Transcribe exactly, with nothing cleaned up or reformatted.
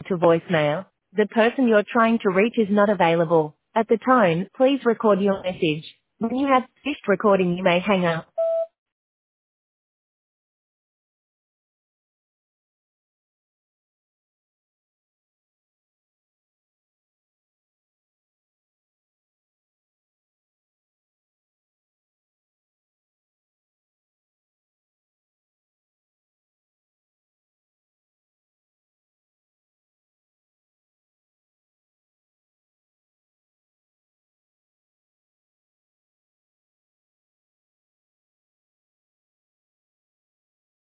to voicemail. The person you're trying to reach is not available. At the tone, please record your message. When you have finished recording, you may hang up.